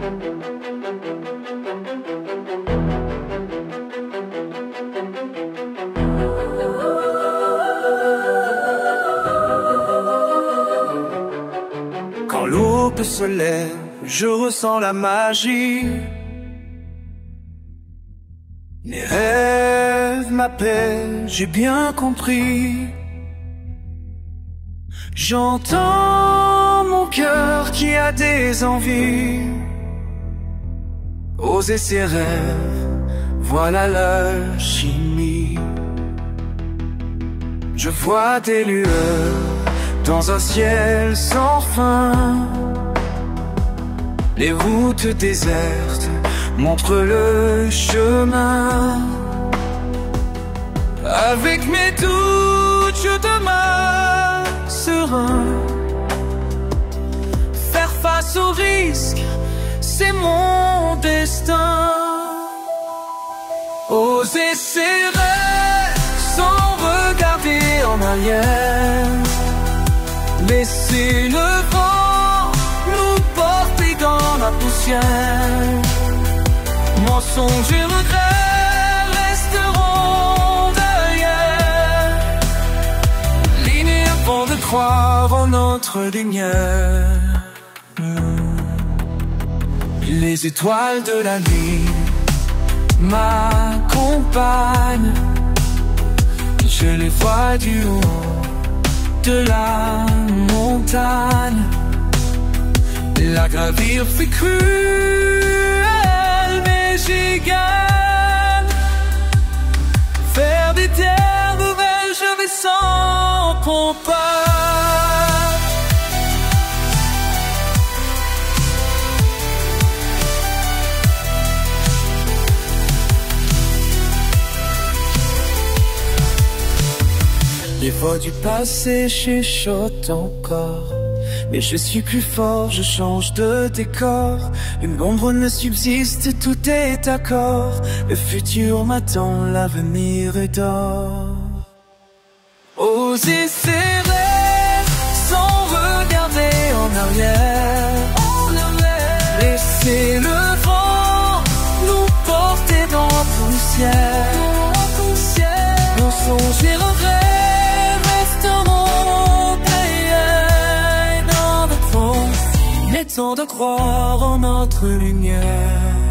Quand l'aube se lève, je ressens la magie. Mes rêves m'appellent, j'ai bien compris. J'entends mon cœur qui a des envies. Oser ses rêves, voilà l'alchimie. Je vois des lueurs dans un ciel sans fin. Les routes désertes montrent le chemin. Avec mes doutes, je demeure serein. Faire face aux risques, c'est mon destin. Oser ses rêves sans regarder en arrière. Laisser le vent nous porter dans la poussière. Mensonges et regrets resteront derrière. Ligne avant de croire en notre lumière. Les étoiles de la nuit m'accompagnent. Je les vois du haut de la montagne. La gravir fait cruelle, mais j'y gagne. Faire des terres nouvelles, je vais sans compas. Les voix du passé chuchotent encore. Mais je suis plus fort, je change de décor. Une ombre ne subsiste, tout est d'accord. Le futur m'attend, l'avenir est d'or. Oser ses rêves sans regarder en arrière. Laisser le vent nous porter dans la poussière. Nos songes et regrets mettons de croire en notre lumière.